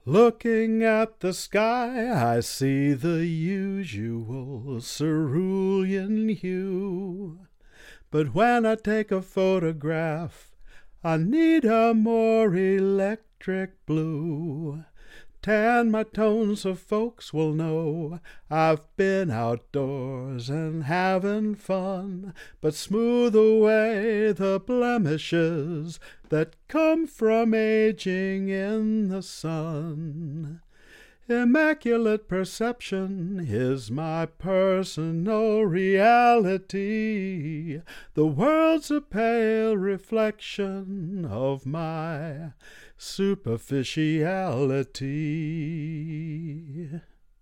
Looking at the sky, I see the usual cerulean hue. But when I take a photograph, I need a more electric blue. Tan my tone so folks will know I've been outdoors and having fun, but smooth away the blemishes that come from aging in the sun. Immaculate perception is my personal reality. The world's a pale reflection of my superficiality.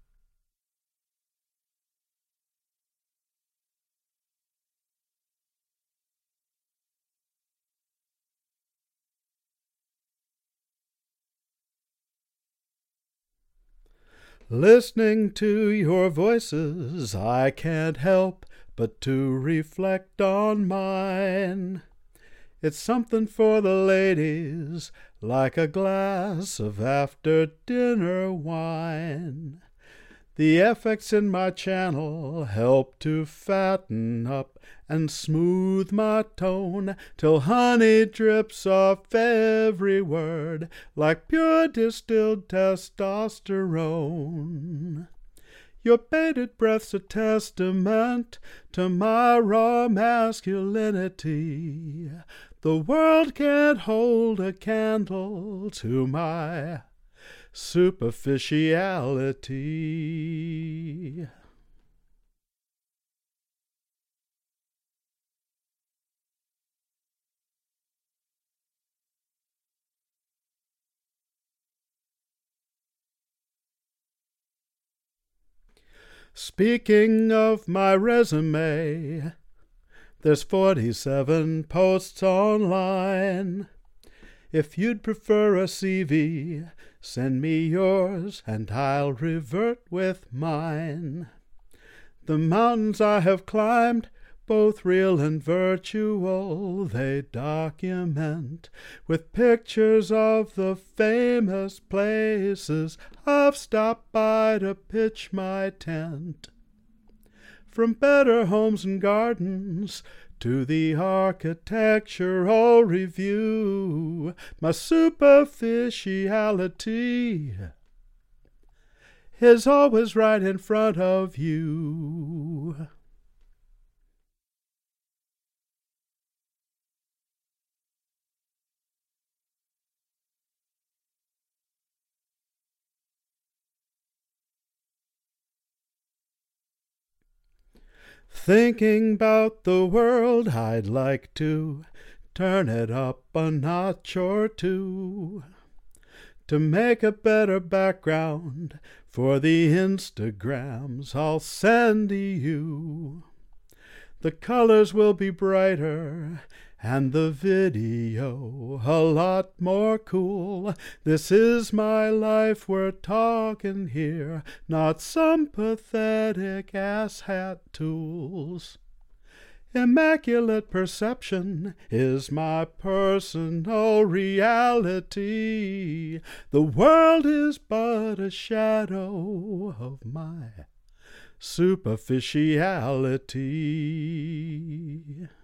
Listening to your voices, I can't help but to reflect on mine. It's something for the ladies, like a glass of after-dinner wine. The effects in my channel help to fatten up and smooth my tone till honey drips off every word like pure distilled testosterone. Your bated breath's a testament to my raw masculinity. The world can't hold a candle to my superficiality. Speaking of my resume, there's 47 posts online. If you'd prefer a CV, send me yours and I'll revert with mine. The mountains I have climbed, both real and virtual, they document with pictures of the famous places I've stopped by to pitch my tent. From better homes and gardens to the architectural review, my superficiality is always right in front of you. Thinking 'bout the world, I'd like to turn it up a notch or two to make a better background for the Instagrams I'll send to you. The colors will be brighter and the video a lot more cool. This is my life we're talking here, not some pathetic asshat tools. Immaculate perception is my personal reality. The world is but a shadow of my superficiality.